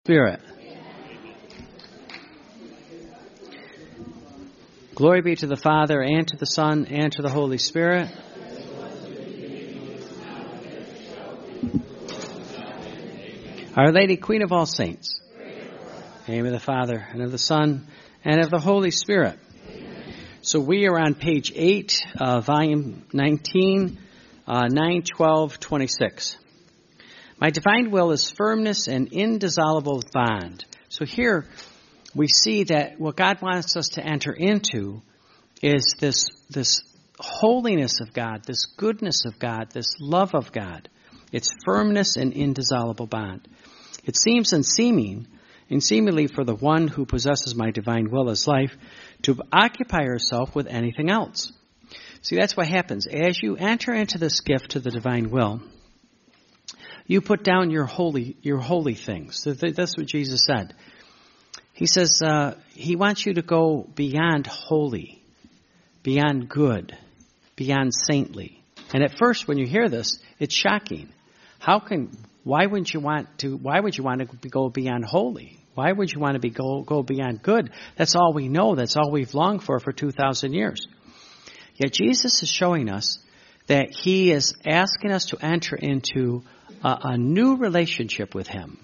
Spirit. Glory be to the Father, and to the Son, and to the Holy Spirit. Our Lady, Queen of all saints. In the name of the Father, and of the Son, and of the Holy Spirit. So we are on page 8, volume 19, 9, 12, 26. My divine will is firmness and indissoluble bond. So here we see that what God wants us to enter into is this holiness of God, this goodness of God, this love of God. It's firmness and indissoluble bond. It seems unseemly for the one who possesses my divine will as life to occupy herself with anything else. See, that's what happens. As you enter into this gift to the divine will, you put down your holy things. That's what Jesus said. He says he wants you to go beyond holy, beyond good, beyond saintly. And at first, when you hear this, it's shocking. Why would you want to go beyond holy? Why would you want to go beyond good? That's all we know. That's all we've longed for 2,000 years. Yet Jesus is showing us that he is asking us to enter into a new relationship with him.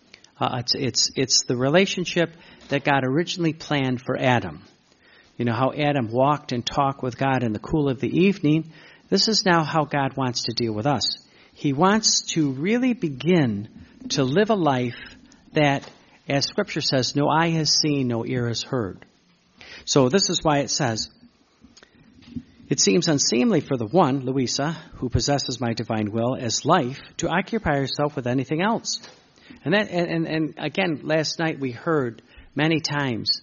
It's the relationship that God originally planned for Adam. You know how Adam walked and talked with God in the cool of the evening. This is now how God wants to deal with us. He wants to really begin to live a life that, as Scripture says, no eye has seen, no ear has heard. So this is why it says, it seems unseemly for the one, Louisa, who possesses my divine will as life, to occupy herself with anything else. And again, last night we heard many times,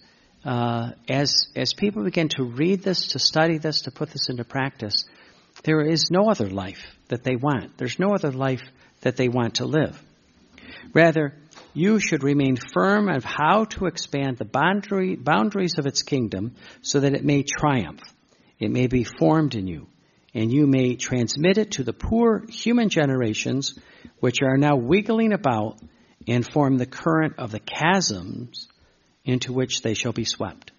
as people begin to read this, to study this, to put this into practice, there is no other life that they want. There's no other life that they want to live. Rather, you should remain firm of how to expand the boundaries of its kingdom so that it may triumph. It may be formed in you, and you may transmit it to the poor human generations which are now wiggling about and form the current of the chasms into which they shall be swept.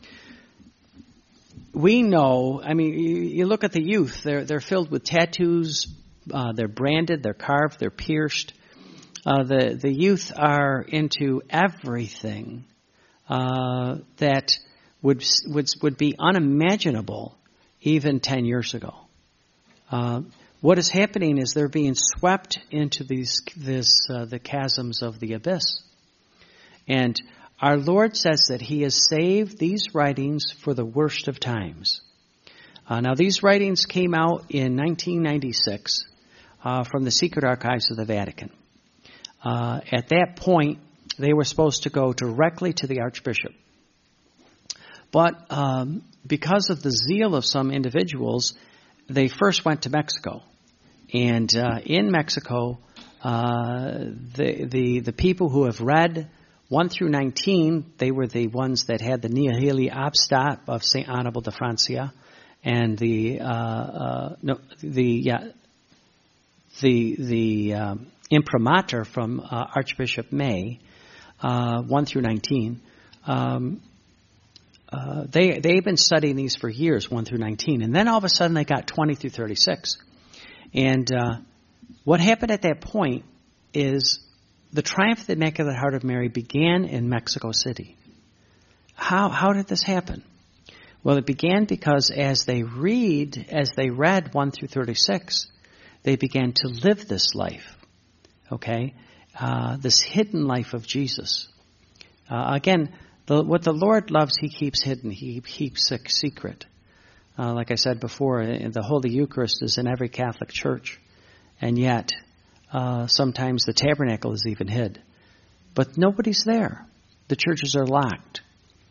We know, you look at the youth, they're filled with tattoos, they're branded, they're carved, they're pierced. The youth are into everything that would be unimaginable even 10 years ago. What is happening is they're being swept into the chasms of the abyss. And our Lord says that he has saved these writings for the worst of times. Now, these writings came out in 1996 from the secret archives of the Vatican. At that point, they were supposed to go directly to the Archbishop. But because of the zeal of some individuals, they first went to Mexico. And in Mexico, the people who have read 1 through 19, they were the ones that had the Nihili Obstat of St. Annibal de Francia and the imprimatur from Archbishop May, 1 through 19. They've been studying these for years, 1 through 19. And then all of a sudden they got 20 through 36. And what happened at that point is the triumph of the Immaculate Heart of Mary began in Mexico City. How did this happen? Well, it began because as they read 1 through 36, they began to live this life, okay? This hidden life of Jesus. Again, what the Lord loves, he keeps hidden. He keeps secret. Like I said before, the Holy Eucharist is in every Catholic church. And yet, sometimes the tabernacle is even hid. But nobody's there. The churches are locked.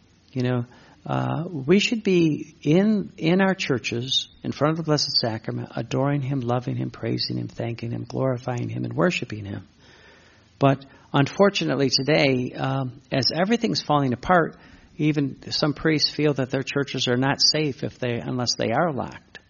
We should be in our churches, in front of the Blessed Sacrament, adoring him, loving him, praising him, thanking him, glorifying him, and worshiping him. But unfortunately today, as everything's falling apart, even some priests feel that their churches are not safe unless they are locked.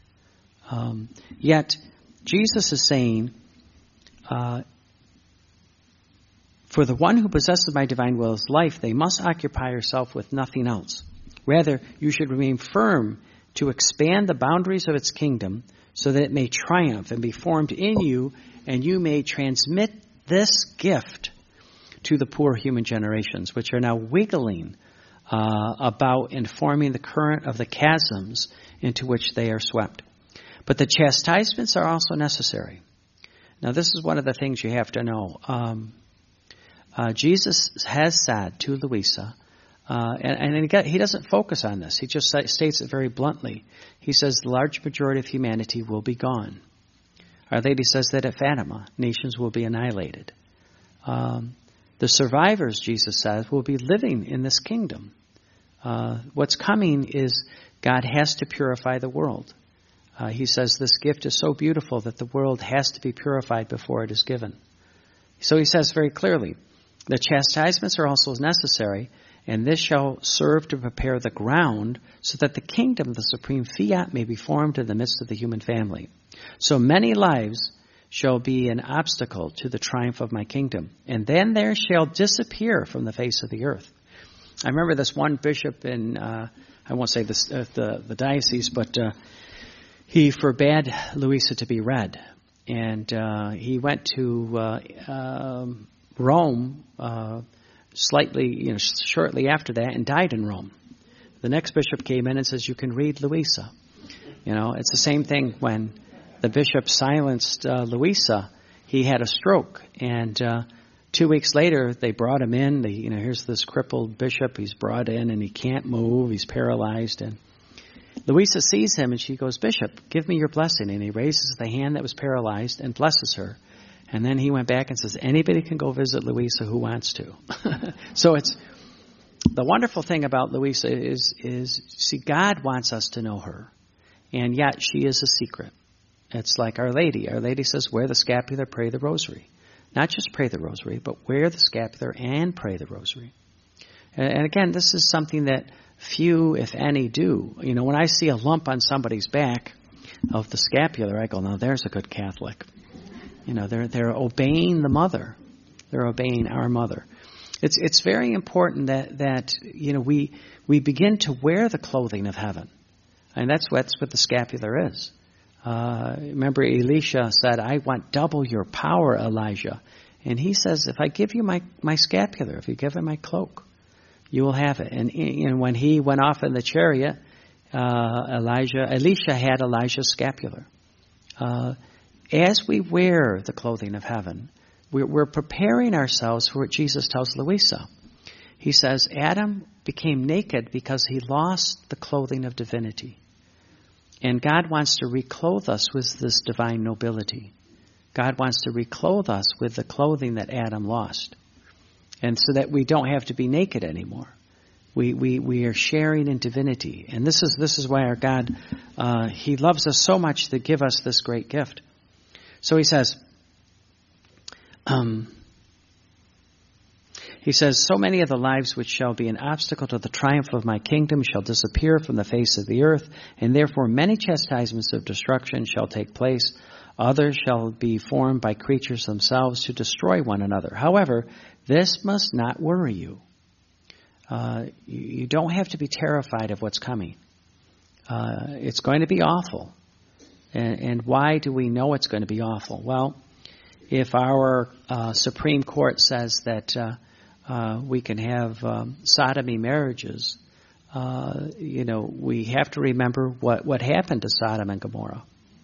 Yet Jesus is saying, For the one who possesses my divine will is life. They must occupy yourself with nothing else. Rather, you should remain firm to expand the boundaries of its kingdom so that it may triumph and be formed in you, and you may transmit this gift to the poor human generations, which are now wiggling about and forming the current of the chasms into which they are swept. But the chastisements are also necessary. Now, this is one of the things you have to know. Jesus has said to Louisa, and he doesn't focus on this. He just states it very bluntly. He says the large majority of humanity will be gone. Our Lady says that at Fatima, nations will be annihilated. The survivors, Jesus says, will be living in this kingdom. What's coming is God has to purify the world. He says this gift is so beautiful that the world has to be purified before it is given. So he says very clearly, the chastisements are also necessary, and this shall serve to prepare the ground so that the kingdom of the supreme fiat may be formed in the midst of the human family. So many lives shall be an obstacle to the triumph of my kingdom, and then there shall disappear from the face of the earth. I remember this one bishop in, I won't say this, the diocese, but he forbade Louisa to be read. And he went to Rome shortly after that and died in Rome. The next bishop came in and says, you can read Louisa. It's the same thing when the bishop silenced Louisa. He had a stroke, and 2 weeks later they brought him in. Here's this crippled bishop. He's brought in and he can't move. He's paralyzed. And Louisa sees him and she goes, Bishop, give me your blessing. And he raises the hand that was paralyzed and blesses her. And then he went back and says, anybody can go visit Louisa who wants to. So it's the wonderful thing about Louisa is see, God wants us to know her, and yet she is a secret. It's like Our Lady. Our Lady says, wear the scapular, pray the rosary. Not just pray the rosary, but wear the scapular and pray the rosary. And again, this is something that few, if any, do. When I see a lump on somebody's back of the scapular, I go, now there's a good Catholic. They're obeying the mother. They're obeying our mother. It's very important that we begin to wear the clothing of heaven. And that's what the scapular is. Remember, Elisha said, I want double your power, Elijah. And he says, if I give you my scapular, if you give him my cloak, you will have it. And when he went off in the chariot, Elisha had Elijah's scapular. As we wear the clothing of heaven, we're preparing ourselves for what Jesus tells Louisa. He says, Adam became naked because he lost the clothing of divinity. And God wants to reclothe us with this divine nobility. God wants to reclothe us with the clothing that Adam lost. And so that we don't have to be naked anymore. We are sharing in divinity. And this is why our God, He loves us so much to give us this great gift. So He says, so many of the lives which shall be an obstacle to the triumph of my kingdom shall disappear from the face of the earth, and therefore many chastisements of destruction shall take place. Others shall be formed by creatures themselves to destroy one another. However, this must not worry you. You don't have to be terrified of what's coming. It's going to be awful. And why do we know it's going to be awful? Well, if our Supreme Court says that we can have sodomy marriages, we have to remember what happened to Sodom and Gomorrah.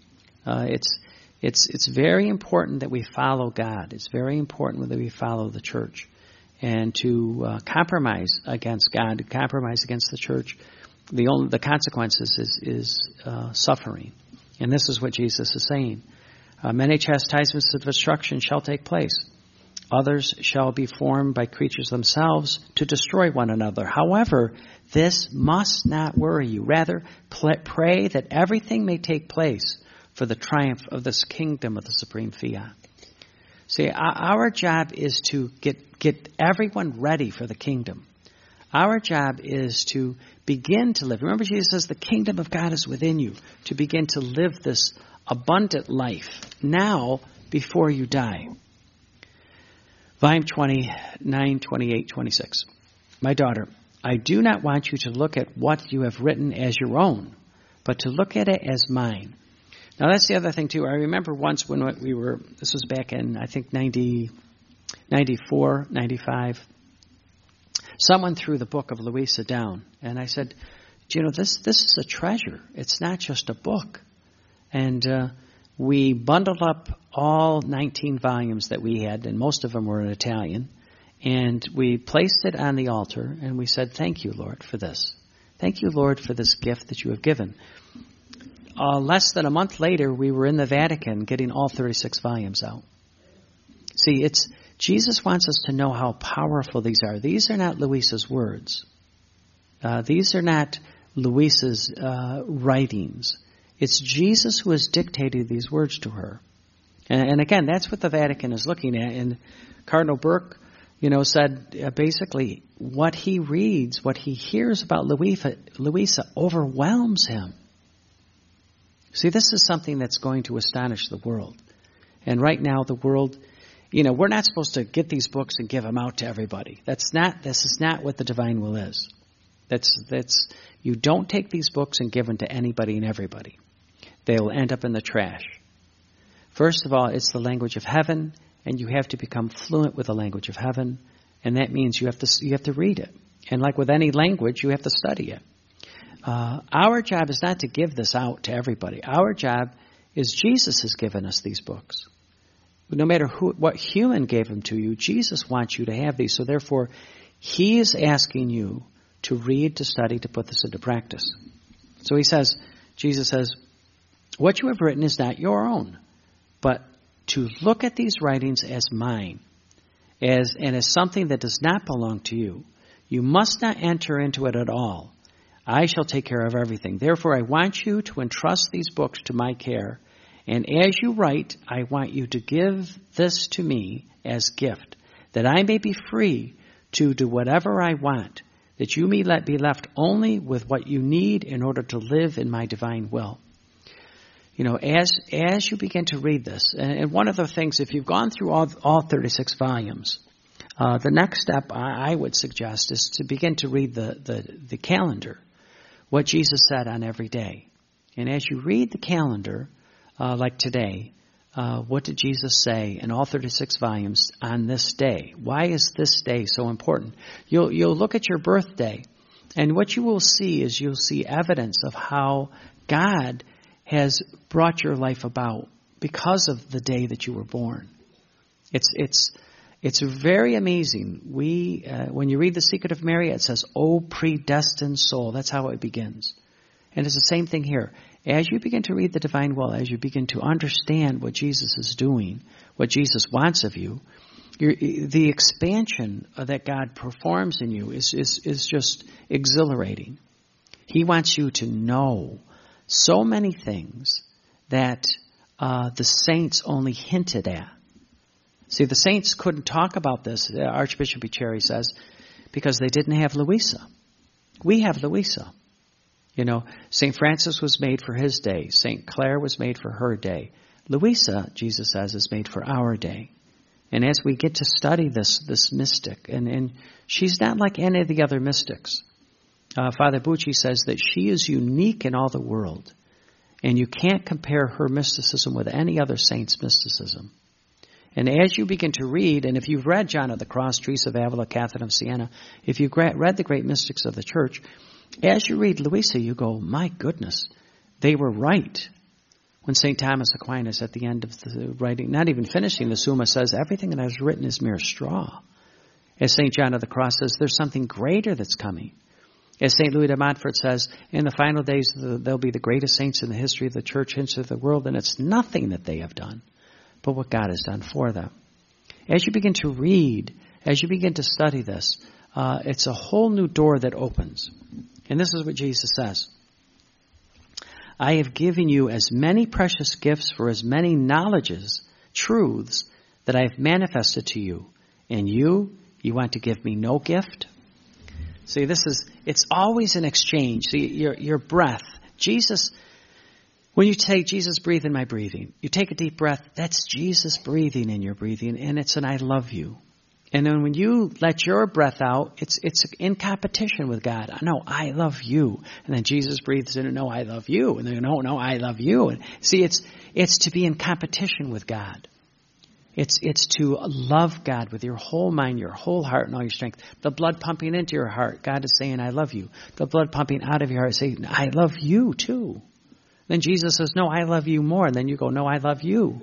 It's very important that we follow God. It's very important that we follow the church. And to compromise against God, to compromise against the church, the consequences is suffering. And this is what Jesus is saying. Many chastisements of destruction shall take place. Others shall be formed by creatures themselves to destroy one another. However, this must not worry you. Rather, pray that everything may take place for the triumph of this kingdom of the supreme fiat. See, our job is to get everyone ready for the kingdom. Our job is to begin to live. Remember, Jesus says the kingdom of God is within you. To begin to live this abundant life now before you die. Volume 29, 28, 26. My daughter, I do not want you to look at what you have written as your own, but to look at it as mine. Now that's the other thing too. I remember once when this was back in, I think, 94, 95. Someone threw the book of Louisa down, and I said, this is a treasure. It's not just a book. And we bundled up all 19 volumes that we had, and most of them were in Italian, and we placed it on the altar, and we said, thank you, Lord, for this. Thank you, Lord, for this gift that you have given. Less than a month later, we were in the Vatican getting all 36 volumes out. See, Jesus wants us to know how powerful these are. These are not Louisa's words. These are not Louisa's writings. It's Jesus who has dictated these words to her. And again, that's what the Vatican is looking at. And Cardinal Burke, said basically what he reads, what he hears about Louisa overwhelms him. See, this is something that's going to astonish the world. And right now, the world, we're not supposed to get these books and give them out to everybody. This is not what the divine will is. You don't take these books and give them to anybody and everybody. They will end up in the trash. First of all, it's the language of heaven, and you have to become fluent with the language of heaven, and that means you have to read it. And like with any language, you have to study it. Our job is not to give this out to everybody. Our job is Jesus has given us these books. No matter what human gave them to you, Jesus wants you to have these. So therefore, he is asking you to read, to study, to put this into practice. So Jesus says, what you have written is not your own, but to look at these writings as mine, as something that does not belong to you. You must not enter into it at all. I shall take care of everything. Therefore, I want you to entrust these books to my care. And as you write, I want you to give this to me as gift, that I may be free to do whatever I want, that you may be left only with what you need in order to live in my divine will. As you begin to read this, and one of the things, if you've gone through all 36 volumes, the next step I would suggest is to begin to read the calendar, what Jesus said on every day. And as you read the calendar, like today, what did Jesus say in all 36 volumes on this day? Why is this day so important? You'll look at your birthday, and what you will see is you'll see evidence of how God has brought your life about because of the day that you were born. It's very amazing. When you read The Secret of Mary, it says, "O predestined soul." That's how it begins. And it's the same thing here. As you begin to read the divine will, as you begin to understand what Jesus is doing, what Jesus wants of you, the expansion that God performs in you is just exhilarating. He wants you to know so many things that the saints only hinted at. See, the saints couldn't talk about this, Archbishop Bucieri says, because they didn't have Louisa. We have Louisa. St. Francis was made for his day. St. Clare was made for her day. Louisa, Jesus says, is made for our day. And as we get to study this mystic, and she's not like any of the other mystics. Father Bucci says that she is unique in all the world. And you can't compare her mysticism with any other saint's mysticism. And as you begin to read, and if you've read John of the Cross, Teresa of Avila, Catherine of Siena, if you've read the great mystics of the church, as you read Louisa, you go, my goodness, they were right. When St. Thomas Aquinas at the end of the writing, not even finishing the Summa, says everything that is written is mere straw. As St. John of the Cross says, there's something greater that's coming. As St. Louis de Montfort says, in the final days, they'll be the greatest saints in the history of the church, history of the world, and it's nothing that they have done, but what God has done for them. As you begin to read, as you begin to study this, it's a whole new door that opens. And this is what Jesus says. I have given you as many precious gifts for as many knowledges, truths, that I have manifested to you. And you want to give me no gift? See, it's always an exchange. See, your breath. Jesus, when you say, Jesus, breathe in my breathing, you take a deep breath, that's Jesus breathing in your breathing, and it's an I love you. And then when you let your breath out, it's in competition with God. No, I love you. And then Jesus breathes in, no, I love you. And then, no, I love you. And see, it's to be in competition with God. It's to love God with your whole mind, your whole heart, and all your strength. The blood pumping into your heart, God is saying, I love you. The blood pumping out of your heart, saying, I love you too. Then Jesus says, no, I love you more. And then you go, no, I love you.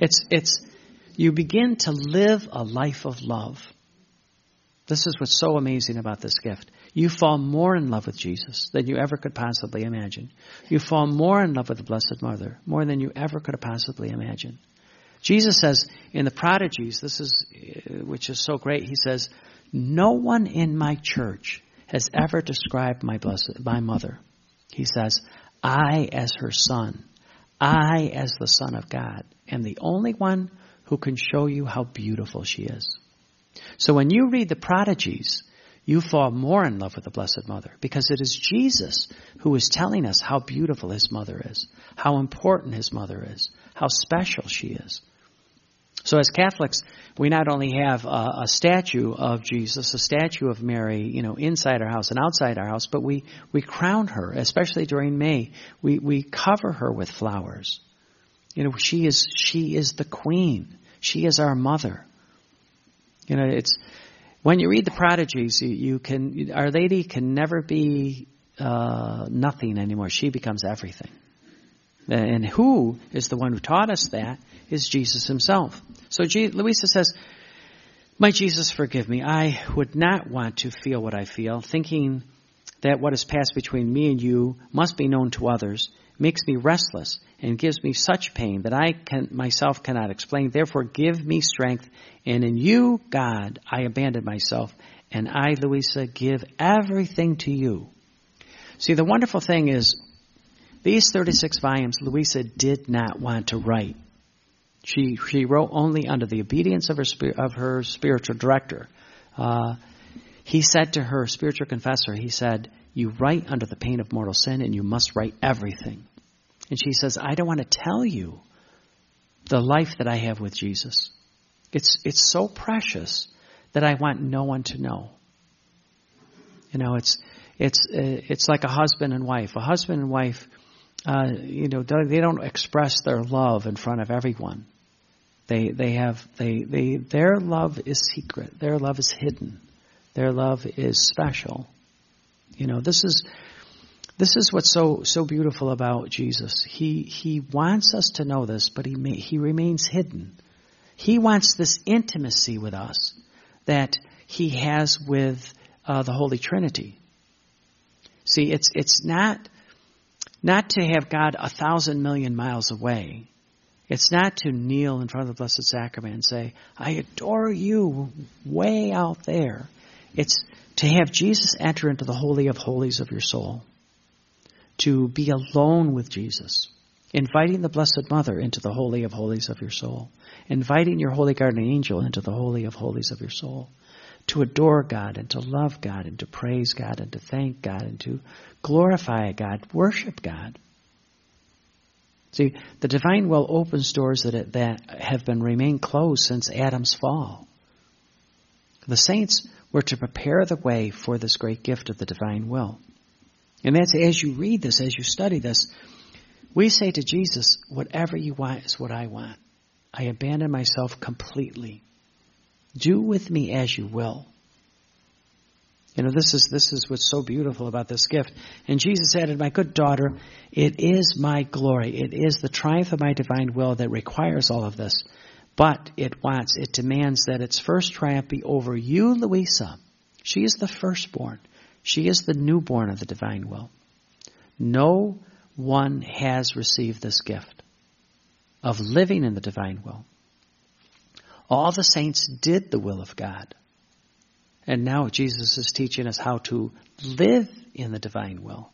You begin to live a life of love. This is what's so amazing about this gift. You fall more in love with Jesus than you ever could possibly imagine. You fall more in love with the Blessed Mother, more than you ever could have possibly imagined. Jesus says in the Prodigies, which is so great, he says, no one in my church has ever described my mother. He says, I as her son, I as the Son of God, am the only one who can show you how beautiful she is. So when you read the Prodigies, you fall more in love with the Blessed Mother, because it is Jesus who is telling us how beautiful his mother is, how important his mother is, how special she is. So as Catholics, we not only have a statue of Jesus, a statue of Mary, inside our house and outside our house, but we crown her, especially during May. We cover her with flowers. She is the Queen. She is our mother. It's when you read the Prodigies, Our Lady can never be nothing anymore. She becomes everything. And who is the one who taught us that is Jesus himself. So Luisa says, my Jesus, forgive me. I would not want to feel what I feel, thinking that what has passed between me and you must be known to others, makes me restless and gives me such pain that I myself cannot explain. Therefore, give me strength. And in you, God, I abandon myself. And I, Luisa, give everything to you. See, the wonderful thing is, these 36 volumes, Luisa did not want to write. She wrote only under the obedience of her spiritual director. He said to her spiritual confessor, he said, you write under the pain of mortal sin and you must write everything. And she says, I don't want to tell you the life that I have with Jesus. It's so precious that I want no one to know. It's like a husband and wife. A husband and wife, they don't express their love in front of everyone. Their love is secret. Their love is hidden. Their love is special. This is what's so beautiful about Jesus. He wants us to know this, but he remains hidden. He wants this intimacy with us that he has with the Holy Trinity. See, it's not to have God 1,000 million miles away. It's not to kneel in front of the Blessed Sacrament and say, I adore you way out there. It's to have Jesus enter into the Holy of Holies of your soul. To be alone with Jesus. Inviting the Blessed Mother into the Holy of Holies of your soul. Inviting your Holy Guardian Angel into the Holy of Holies of your soul. To adore God and to love God and to praise God and to thank God and to glorify God, worship God. See, the divine will opens doors that have remained closed since Adam's fall. The saints were to prepare the way for this great gift of the divine will. And that's as you read this, as you study this, we say to Jesus, whatever you want is what I want. I abandon myself completely. Do with me as you will. This is what's so beautiful about this gift. And Jesus added, my good daughter, it is my glory. It is the triumph of my divine will that requires all of this. But it demands that its first triumph be over you, Luisa. She is the firstborn. She is the newborn of the divine will. No one has received this gift of living in the divine will. All the saints did the will of God. And now Jesus is teaching us how to live in the divine will.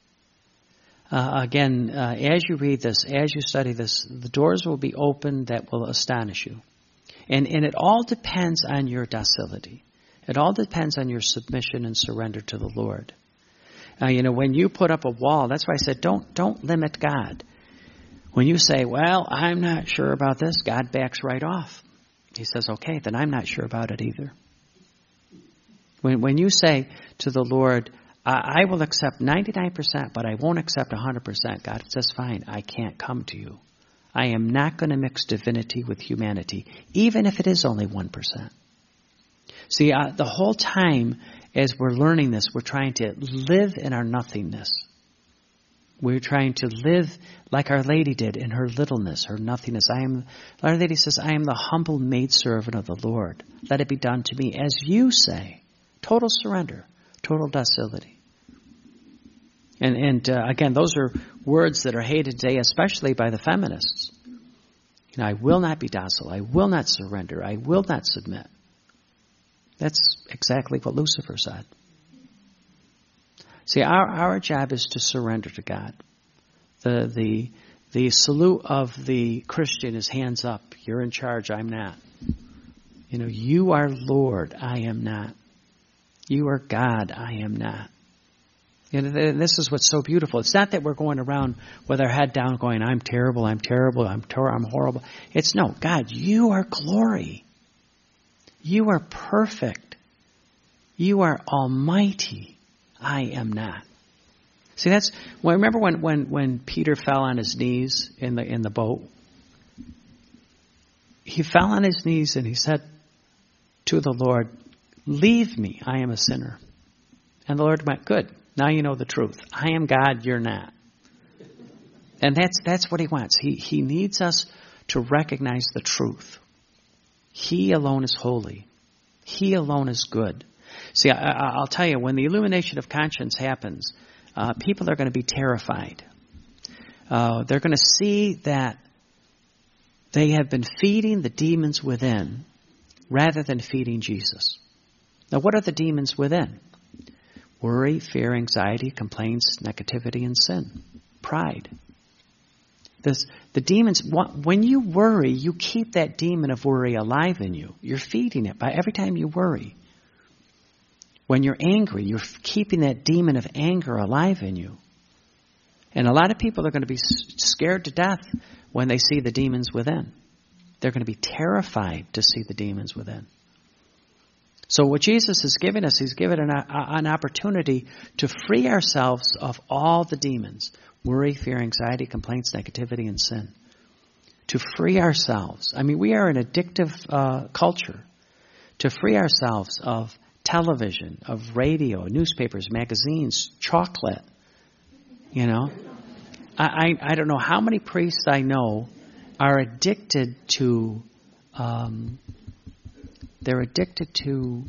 As you read this, as you study this, the doors will be opened that will astonish you. And it all depends on your docility. It all depends on your submission and surrender to the Lord. When you put up a wall, that's why I said don't limit God. When you say, well, I'm not sure about this, God backs right off. He says, okay, then I'm not sure about it either. When you say to the Lord, I will accept 99%, but I won't accept 100%. God says, fine, I can't come to you. I am not going to mix divinity with humanity, even if it is only 1%. See, the whole time as we're learning this, we're trying to live in our nothingness. We're trying to live like Our Lady did in her littleness, her nothingness. Our Lady says, I am the humble maidservant of the Lord. Let it be done to me as you say. Total surrender, total docility. And again, those are words that are hated today, especially by the feminists. I will not be docile. I will not surrender. I will not submit. That's exactly what Lucifer said. See, our job is to surrender to God. The salute of the Christian is hands up. You're in charge. I'm not. You are Lord. I am not. You are God. I am not. This is what's so beautiful. It's not that we're going around with our head down going, I'm terrible, I'm terrible, I'm horrible. It's no, God, you are glory. You are perfect. You are almighty. I am not. See, remember when Peter fell on his knees in the boat? He fell on his knees and he said to the Lord, leave me, I am a sinner. And the Lord went, good. Now you know the truth. I am God, you're not. And that's what he wants. He needs us to recognize the truth. He alone is holy. He alone is good. See, I'll tell you, when the illumination of conscience happens, people are going to be terrified. They're going to see that they have been feeding the demons within rather than feeding Jesus. Now, what are the demons within? Worry, fear, anxiety, complaints, negativity, and sin. Pride. The demons, when you worry, you keep that demon of worry alive in you. You're feeding it by every time you worry. When you're angry, you're keeping that demon of anger alive in you. And a lot of people are going to be scared to death when they see the demons within. They're going to be terrified to see the demons within. So what Jesus is giving us, he's given an opportunity to free ourselves of all the demons. Worry, fear, anxiety, complaints, negativity, and sin. To free ourselves. I mean, we are an addictive culture. To free ourselves of television, of radio, newspapers, magazines, chocolate. I don't know how many priests I know are addicted to... They're addicted to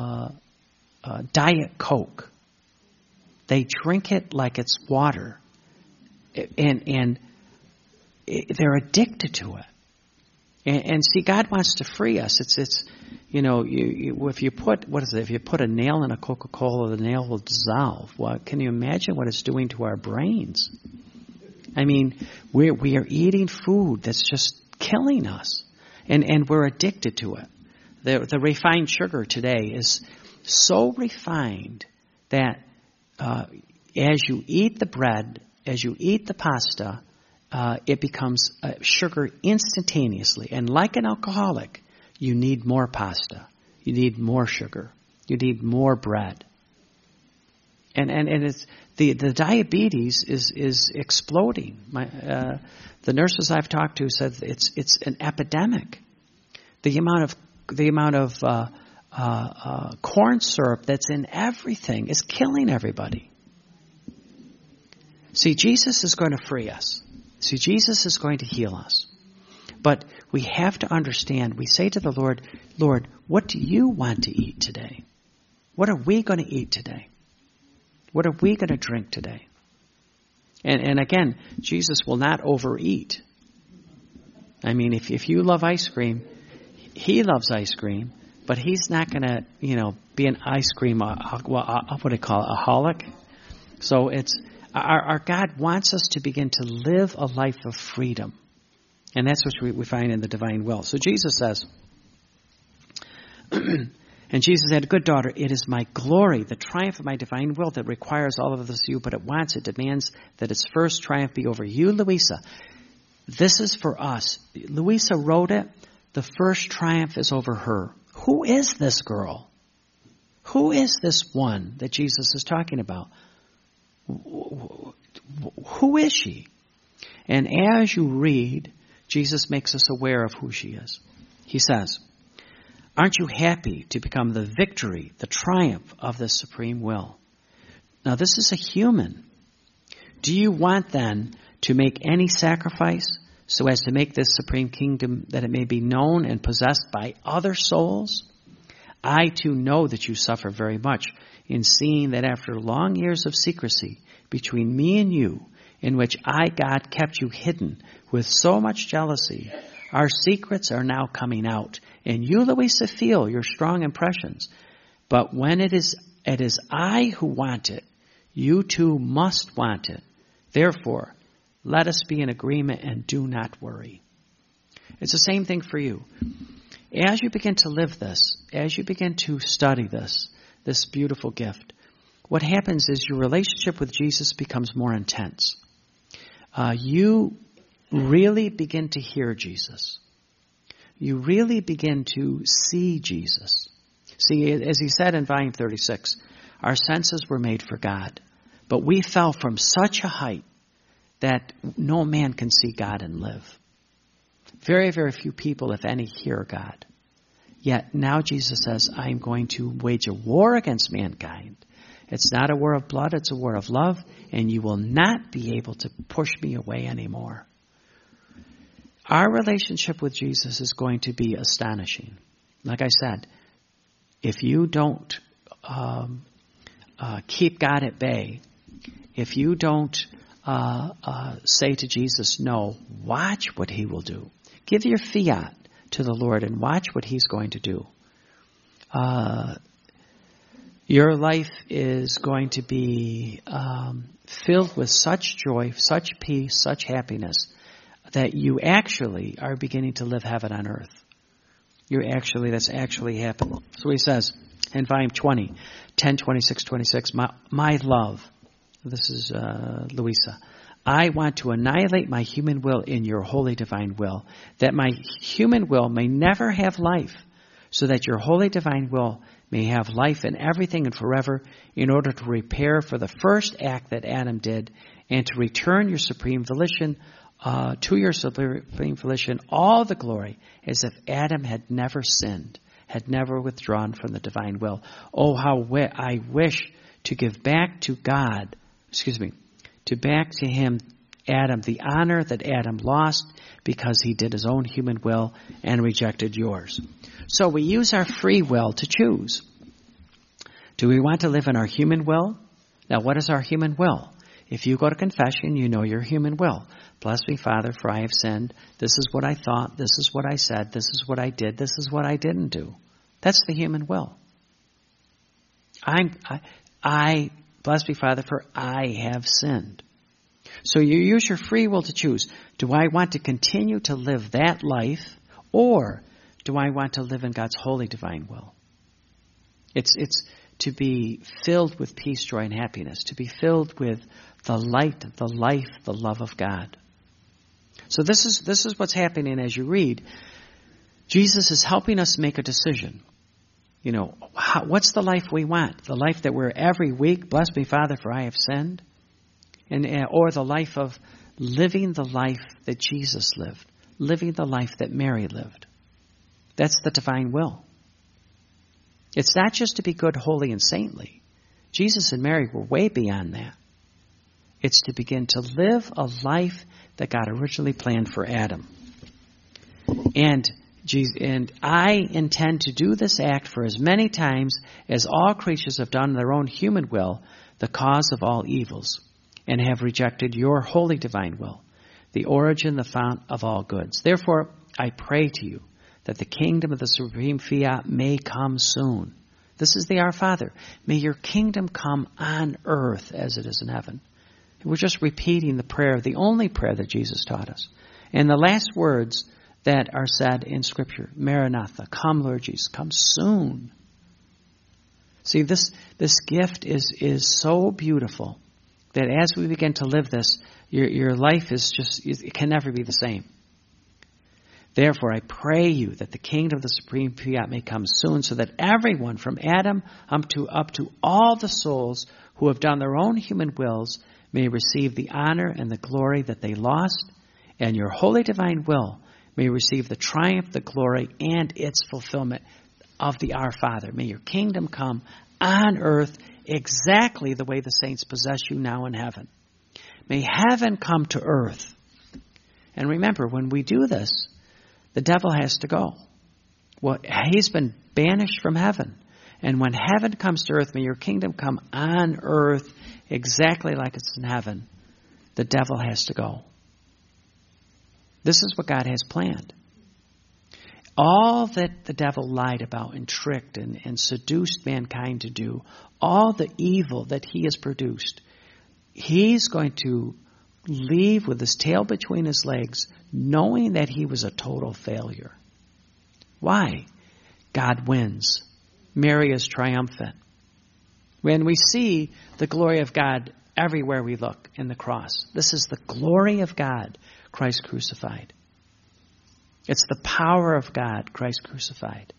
Diet Coke. They drink it like it's water, and they're addicted to it. And see, God wants to free us. It's if you put if you put a nail in a Coca-Cola, the nail will dissolve. Well, can you imagine what it's doing to our brains? I mean, we are eating food that's just killing us, and we're addicted to it. The refined sugar today is so refined that as you eat the bread, as you eat the pasta, it becomes sugar instantaneously. And like an alcoholic, you need more pasta. You need more sugar. You need more bread. And it's the diabetes is exploding. The nurses I've talked to said it's an epidemic. The amount of corn syrup that's in everything is killing everybody. See, Jesus is going to free us. See, Jesus is going to heal us. But we have to understand, we say to the Lord, Lord, what do you want to eat today? What are we going to eat today? What are we going to drink today? And again, Jesus will not overeat. I mean, if you love ice cream, he loves ice cream, but he's not going to, be an ice cream, what do they call it, aholic? So it's, our God wants us to begin to live a life of freedom. And that's what we find in the divine will. So Jesus says, and Jesus said, good daughter, it is my glory, the triumph of my divine will that requires all of this of you, but it demands that its first triumph be over you, Louisa. This is for us. Louisa wrote it. The first triumph is over her. Who is this girl? Who is this one that Jesus is talking about? Who is she? And as you read, Jesus makes us aware of who she is. He says, aren't you happy to become the victory, the triumph of the supreme will? Now this is a human. Do you want then to make any sacrifice so as to make this supreme kingdom that it may be known and possessed by other souls? I too know that you suffer very much in seeing that after long years of secrecy between me and you, in which I, God, kept you hidden with so much jealousy, our secrets are now coming out, and you, Louisa, feel your strong impressions. But when it is I who want it, you too must want it. Therefore, let us be in agreement and do not worry. It's the same thing for you. As you begin to live this, as you begin to study this beautiful gift, what happens is your relationship with Jesus becomes more intense. You really begin to hear Jesus. You really begin to see Jesus. See, as he said in volume 36, our senses were made for God, but we fell from such a height that no man can see God and live. Very, very few people, if any, hear God. Yet now Jesus says, I am going to wage a war against mankind. It's not a war of blood, it's a war of love, and you will not be able to push me away anymore. Our relationship with Jesus is going to be astonishing. Like I said, if you don't keep God at bay, if you don't say to Jesus, no, watch what he will do. Give your fiat to the Lord and watch what he's going to do. Your life is going to be filled with such joy, such peace, such happiness, that you actually are beginning to live heaven on earth. That's actually happening. So he says in volume 20, 10:26-26, my love, this is Louisa, I want to annihilate my human will in your holy divine will, that my human will may never have life, so that your holy divine will may have life in everything and forever, in order to repair for the first act that Adam did, and to return your supreme volition to your supreme volition all the glory, as if Adam had never sinned, had never withdrawn from the divine will. Oh, how I wish to give back to God, back to him, Adam, the honor that Adam lost because he did his own human will and rejected yours. So we use our free will to choose. Do we want to live in our human will? Now, what is our human will? If you go to confession, you know your human will. Bless me, Father, for I have sinned. This is what I thought. This is what I said. This is what I did. This is what I didn't do. That's the human will. I bless me, Father, for I have sinned. So you use your free will to choose. Do I want to continue to live that life, or do I want to live in God's holy divine will? It's to be filled with peace, joy, and happiness, to be filled with the light, the life, the love of God. So this is what's happening as you read. Jesus is helping us make a decision. You know, what's the life we want? The life that we're every week, bless me, Father, for I have sinned? Or the life of living the life that Jesus lived, living the life that Mary lived. That's the divine will. It's not just to be good, holy, and saintly. Jesus and Mary were way beyond that. It's to begin to live a life that God originally planned for Adam. And I intend to do this act for as many times as all creatures have done in their own human will, the cause of all evils, and have rejected your holy divine will, the origin, the fount of all goods. Therefore, I pray to you that the kingdom of the supreme fiat may come soon. This is the Our Father. May your kingdom come on earth as it is in heaven. We're just repeating the prayer, the only prayer that Jesus taught us. And the last words that are said in Scripture, Maranatha, come Lord Jesus, come soon. See, this gift is so beautiful that as we begin to live this, your life is just, it can never be the same. Therefore, I pray you that the kingdom of the supreme fiat may come soon, so that everyone from Adam up to all the souls who have done their own human wills may receive the honor and the glory that they lost, and your holy divine will may receive the triumph, the glory, and its fulfillment of the Our Father. May your kingdom come on earth exactly the way the saints possess you now in heaven. May heaven come to earth. And remember, when we do this, the devil has to go. Well, he's been banished from heaven. And when heaven comes to earth, may your kingdom come on earth exactly like it's in heaven. The devil has to go. This is what God has planned. All that the devil lied about and tricked and seduced mankind to do, all the evil that he has produced, he's going to leave with his tail between his legs, knowing that he was a total failure. Why? God wins. Mary is triumphant. When we see the glory of God everywhere we look in the cross, this is the glory of God, Christ crucified. It's the power of God, Christ crucified.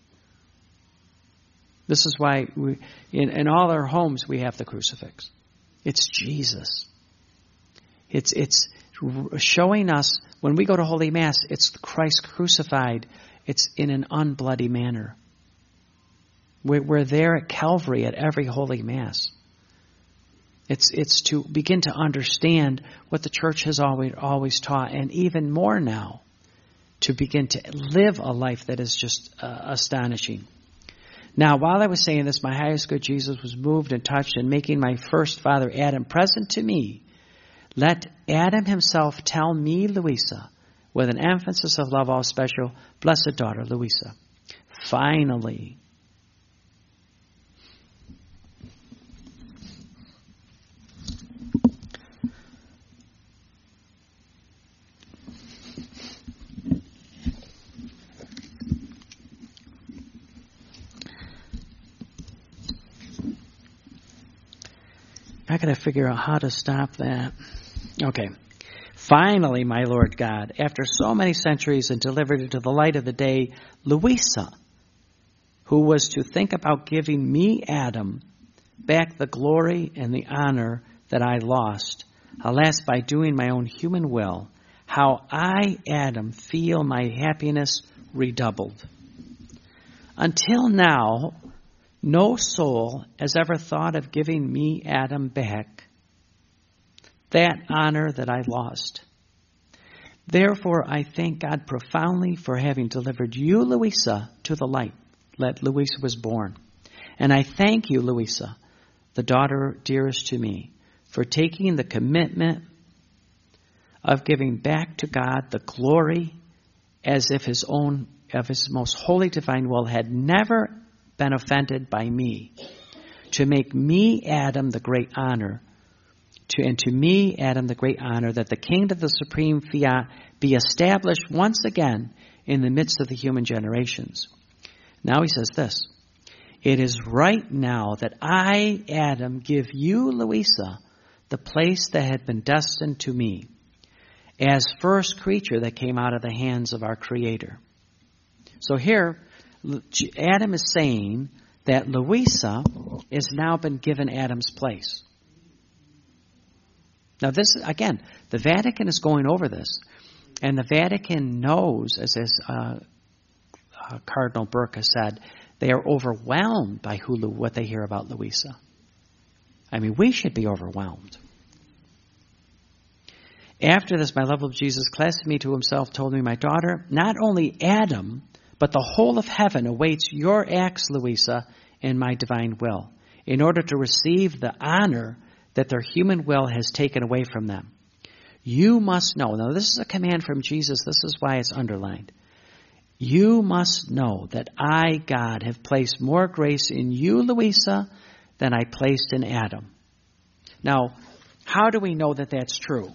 This is why in all our homes we have the crucifix. It's Jesus. It's showing us, when we go to Holy Mass, it's Christ crucified. It's in an unbloody manner. We're there at Calvary at every Holy Mass. It's to begin to understand what the church has always taught, and even more now, to begin to live a life that is just astonishing. Now, while I was saying this, my highest good Jesus was moved and touched in making my first father Adam present to me. Let Adam himself tell me, Louisa, with an emphasis of love all special, blessed daughter, Louisa. Finally, I got to figure out how to stop that. Okay. Finally, my Lord God, after so many centuries and delivered into the light of the day, Louisa, who was to think about giving me, Adam, back the glory and the honor that I lost, alas, by doing my own human will, how I, Adam, feel my happiness redoubled. Until now, no soul has ever thought of giving me, Adam, back that honor that I lost. Therefore, I thank God profoundly for having delivered you, Louisa, to the light. Let Louisa was born. And I thank you, Louisa, the daughter dearest to me, for taking the commitment of giving back to God the glory as if his most holy divine will had never been offended by me, to make me, Adam, the great honor, to me, Adam, the great honor that the kingdom of the supreme fiat be established once again in the midst of the human generations. Now he says this, it is right now that I, Adam, give you, Louisa, the place that had been destined to me, as first creature that came out of the hands of our Creator. So here, Adam is saying that Louisa has now been given Adam's place. Now this, again, the Vatican is going over this, and the Vatican knows, as Cardinal Burke has said, they are overwhelmed by what they hear about Louisa. I mean, we should be overwhelmed. After this, my love of Jesus clasped me to himself, told me, my daughter, not only Adam, but the whole of heaven awaits your acts, Louisa, in my divine will, in order to receive the honor that their human will has taken away from them. You must know. Now, this is a command from Jesus. This is why it's underlined. You must know that I, God, have placed more grace in you, Louisa, than I placed in Adam. Now, how do we know that that's true?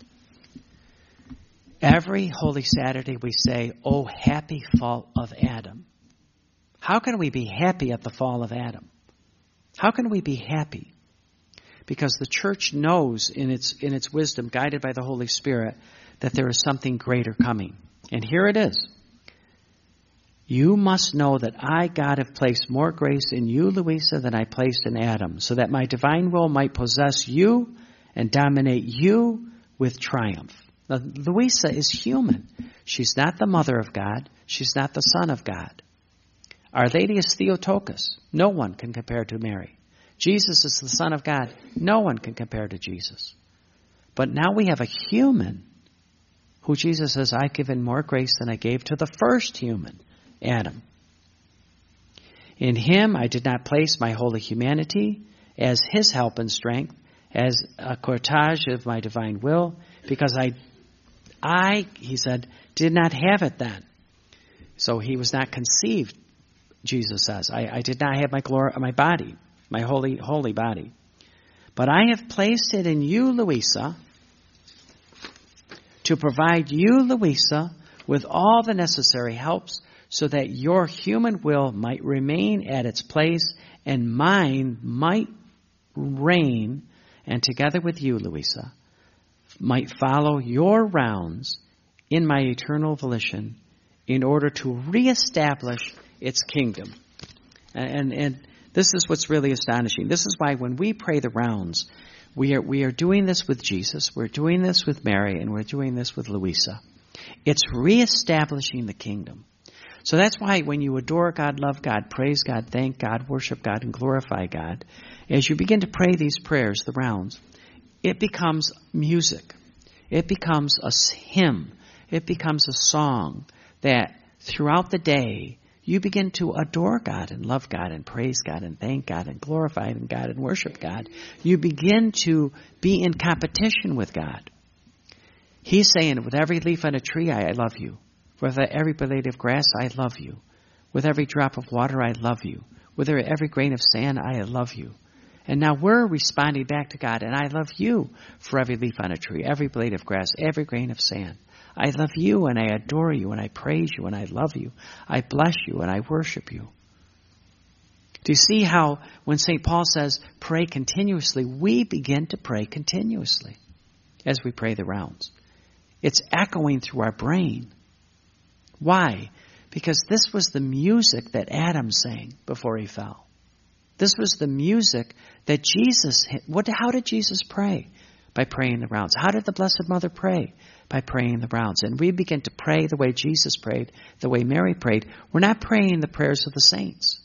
Every Holy Saturday we say, oh, happy fall of Adam. How can we be happy at the fall of Adam? How can we be happy? Because the church knows in its wisdom, guided by the Holy Spirit, that there is something greater coming. And here it is. You must know that I, God, have placed more grace in you, Louisa, than I placed in Adam, so that my divine will might possess you and dominate you with triumph. Now, Louisa is human. She's not the mother of God. She's not the son of God. Our Lady is Theotokos. No one can compare to Mary. Jesus is the Son of God. No one can compare to Jesus. But now we have a human who Jesus says, I've given more grace than I gave to the first human, Adam. In him I did not place my holy humanity as his help and strength, as a cortege of my divine will, because I, he said, did not have it then. So he was not conceived, Jesus says. I did not have my body, my holy body. But I have placed it in you, Louisa, to provide you, Louisa, with all the necessary helps so that your human will might remain at its place and mine might reign, and together with you, Louisa, might follow your rounds in my eternal volition in order to reestablish its kingdom. And this is what's really astonishing. This is why when we pray the rounds, we are doing this with Jesus, we're doing this with Mary, and we're doing this with Louisa. It's reestablishing the kingdom. So that's why when you adore God, love God, praise God, thank God, worship God, and glorify God, as you begin to pray these prayers, the rounds, it becomes music. It becomes a hymn. It becomes a song that throughout the day you begin to adore God and love God and praise God and thank God and glorify God and worship God. You begin to be in competition with God. He's saying, with every leaf on a tree, I love you. With every blade of grass, I love you. With every drop of water, I love you. With every grain of sand, I love you. And now we're responding back to God, and I love you for every leaf on a tree, every blade of grass, every grain of sand. I love you, and I adore you, and I praise you, and I love you. I bless you, and I worship you. Do you see how when St. Paul says, pray continuously, we begin to pray continuously as we pray the rounds. It's echoing through our brain. Why? Because this was the music that Adam sang before he fell. This was the music that Jesus, how did Jesus pray? By praying the rounds. How did the Blessed Mother pray? By praying the rounds. And we begin to pray the way Jesus prayed, the way Mary prayed. We're not praying the prayers of the saints.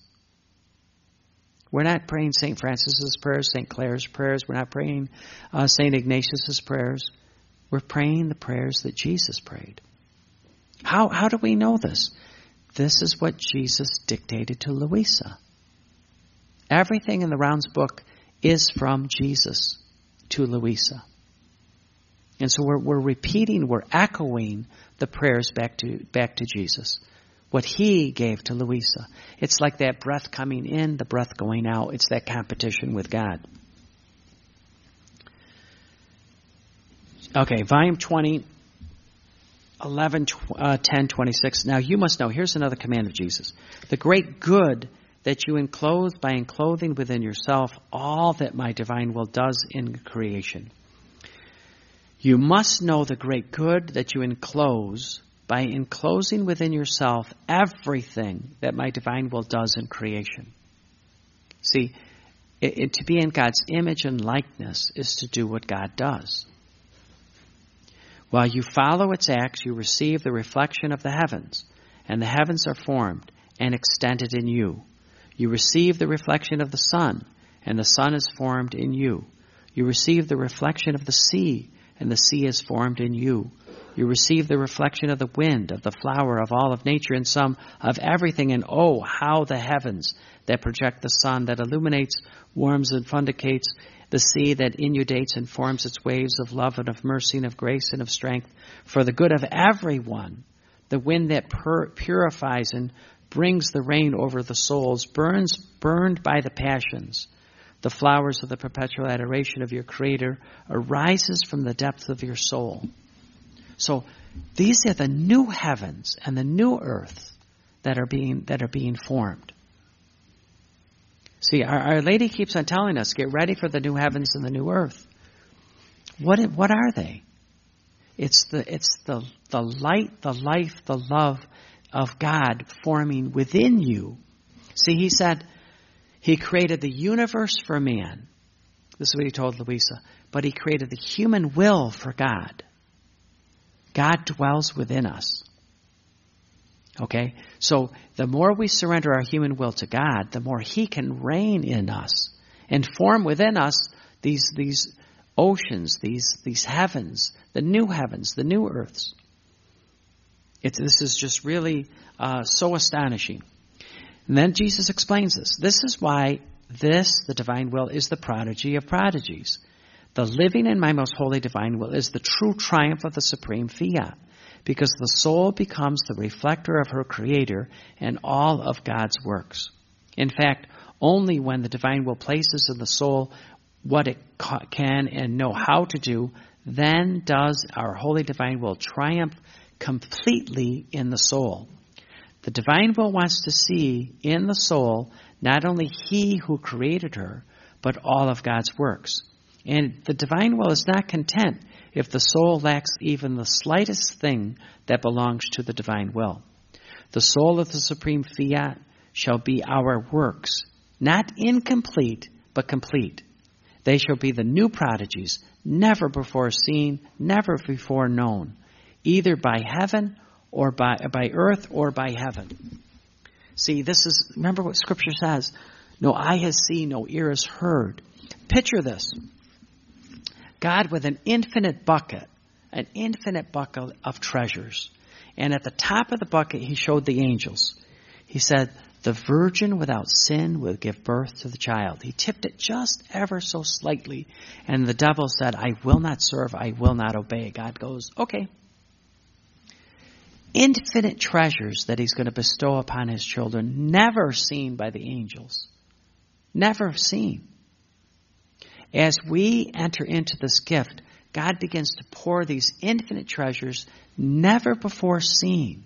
We're not praying St. Francis's prayers, St. Clare's prayers. We're not praying St. Ignatius's prayers. We're praying the prayers that Jesus prayed. How do we know this? This is what Jesus dictated to Louisa. Everything in the Rounds book is from Jesus to Louisa. And so we're repeating, we're echoing the prayers back to Jesus. What he gave to Louisa. It's like that breath coming in, the breath going out. It's that competition with God. Okay, volume 20, 11, 10, 26. Now you must know, here's another command of Jesus. The great good that you enclose by enclothing within yourself all that my divine will does in creation. You must know the great good that you enclose by enclosing within yourself everything that my divine will does in creation. See, to be in God's image and likeness is to do what God does. While you follow its acts, you receive the reflection of the heavens, and the heavens are formed and extended in you. You receive the reflection of the sun, and the sun is formed in you. You receive the reflection of the sea, and the sea is formed in you. You receive the reflection of the wind, of the flower, of all of nature, and some of everything. And oh, how the heavens that project the sun, that illuminates, warms, and fundicates the sea, that inundates and forms its waves of love and of mercy and of grace and of strength for the good of everyone. The wind that purifies and brings the rain over the souls, burned by the passions. The flowers of the perpetual adoration of your Creator arises from the depth of your soul. So these are the new heavens and the new earth that are being formed. See, Our Lady keeps on telling us, get ready for the new heavens and the new earth. What are they? It's the light, the life, the love of God forming within you. See, he said he created the universe for man. This is what he told Louisa. But he created the human will for God. God dwells within us. Okay? So the more we surrender our human will to God, the more he can reign in us and form within us these oceans, these heavens, the new earths. This is just really so astonishing. And then Jesus explains this. This is why the divine will, is the prodigy of prodigies. The living in my most holy divine will is the true triumph of the supreme fiat, because the soul becomes the reflector of her Creator and all of God's works. In fact, only when the divine will places in the soul what it can and know how to do, then does our holy divine will triumph completely in the soul. The divine will wants to see in the soul not only he who created her, but all of God's works. And the divine will is not content if the soul lacks even the slightest thing that belongs to the divine will. The soul of the supreme fiat shall be our works, not incomplete, but complete. They shall be the new prodigies, never before seen, never before known, either by heaven or by earth or by heaven. See, remember what Scripture says, no eye has seen, no ear has heard. Picture this. God with an infinite bucket of treasures. And at the top of the bucket, he showed the angels. He said, the virgin without sin will give birth to the child. He tipped it just ever so slightly. And the devil said, I will not serve, I will not obey. God goes, okay. Infinite treasures that he's going to bestow upon his children, never seen by the angels. Never seen. As we enter into this gift, God begins to pour these infinite treasures never before seen.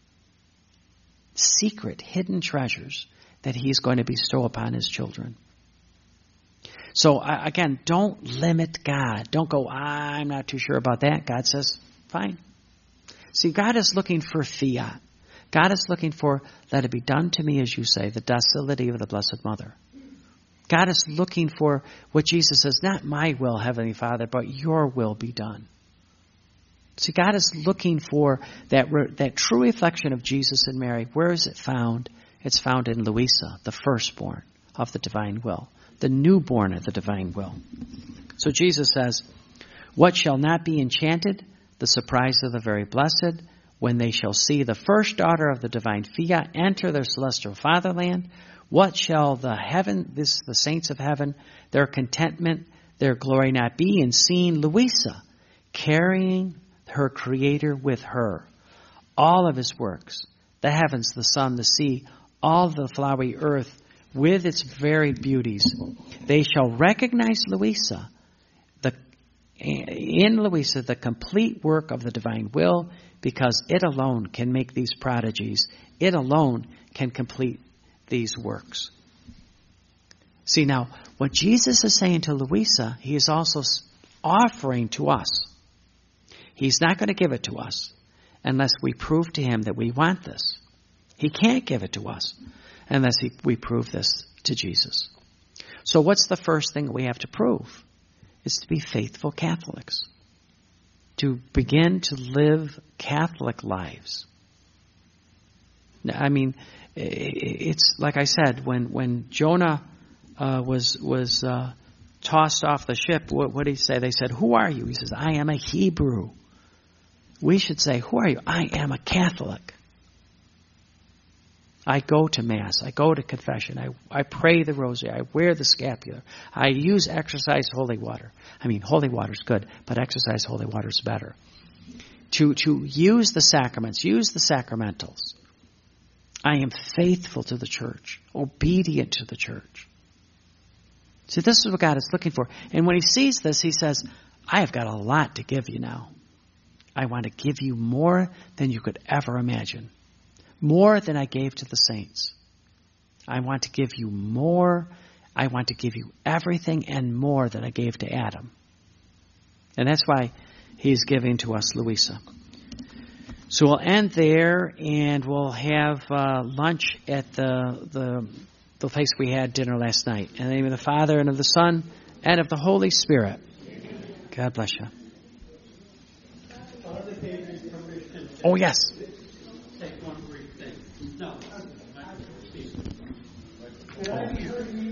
Secret, hidden treasures that he's going to bestow upon his children. So again, don't limit God. Don't go, I'm not too sure about that. God says, fine. See, God is looking for fiat. God is looking for, let it be done to me as you say, the docility of the Blessed Mother. God is looking for what Jesus says, not my will, Heavenly Father, but your will be done. See, God is looking for that true reflection of Jesus and Mary. Where is it found? It's found in Louisa, the firstborn of the divine will, the newborn of the divine will. So Jesus says, what shall not be enchanted? The surprise of the very blessed, when they shall see the first daughter of the divine fiat enter their celestial fatherland. What shall the saints of heaven, their contentment, their glory not be in seeing Louisa carrying her Creator with her, all of his works, the heavens, the sun, the sea, all the flowery earth with its varied beauties. They shall recognize Louisa, in Louisa, the complete work of the divine will, because it alone can make these prodigies. It alone can complete these works. See, now, what Jesus is saying to Louisa, he is also offering to us. He's not going to give it to us unless we prove to him that we want this. He can't give it to us unless we prove this to Jesus. So what's the first thing we have to prove? It's to be faithful Catholics. To begin to live Catholic lives. I mean, it's like I said, when Jonah was tossed off the ship, what did he say? They said, who are you? He says, I am a Hebrew. We should say, who are you? I am a Catholic. I go to Mass. I go to confession. I pray the rosary. I wear the scapular. I exercise holy water. I mean, holy water is good, but exercise holy water is better. To use the sacraments, use the sacramentals. I am faithful to the church, obedient to the church. See, this is what God is looking for. And when he sees this, he says, I have got a lot to give you now. I want to give you more than you could ever imagine. More than I gave to the saints. I want to give you more. I want to give you everything and more than I gave to Adam. And that's why he's giving to us Louisa. So we'll end there, and we'll have lunch at the place we had dinner last night. In the name of the Father, and of the Son, and of the Holy Spirit. God bless you. Oh, yes. Take one brief thing. No.